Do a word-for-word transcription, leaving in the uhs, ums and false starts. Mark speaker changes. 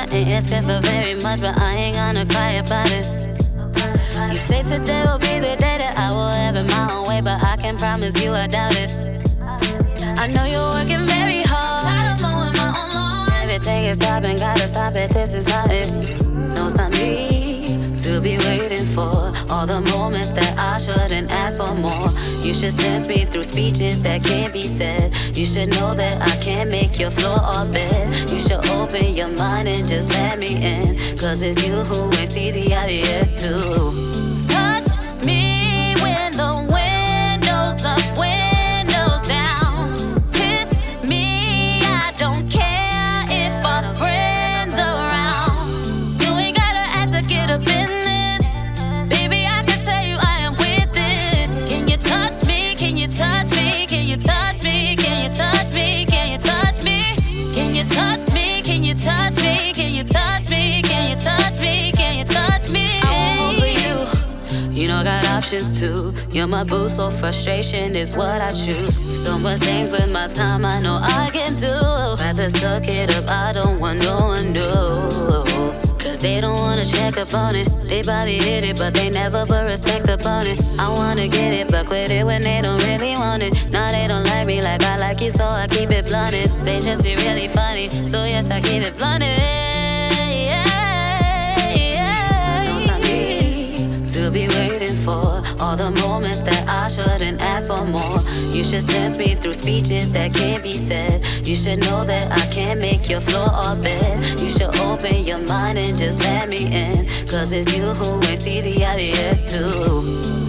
Speaker 1: ain't asking for very much, but I ain't gonna cry about it. You say today will be the day that I will have it my own way, but I can promise you I doubt it. I know you're working very hard. Tired of mowing my own lawn. Everything is stopping, gotta stop it. This is not it. No, it's not me to be waiting for all the moments that I shouldn't ask for more. You should sense me through speeches that can't be said. You should know that I can't make your floor or bed. You should open your mind and just let me in, cause it's you who ain't see the obvious too. Touch me when the window's up, windows down. Kiss me, I don't care if our friends around. You ain't gotta ask to get up in this. Baby, I can tell you I am with it. Can you touch me? Can you touch me? Can you touch me? Can you touch me? Can you touch me? Can you touch me? Can you touch me? Can you touch me? Can you touch me? Can you touch me? I'm over you. You know I got options too. You're my boo, so frustration is what I choose. So much things with my time I know I can do. Rather suck it up, I don't want no one to. Cause they don't wanna check up on it. They probably hit it, but they never put respect up on it. I wanna get it, but quit it when they don't really want it. Now they don't like me like I like you, so I keep it blunted. They just be really funny, so yes, I keep it blunted. Yeah, yeah. No, it's not me to be waiting for all the moments that I shouldn't ask for more. You should sense me through speeches that can't be said. You should know that I can't make your floor or bed. You should open your mind and just let me in, cause it's you who ain't see the obvious too.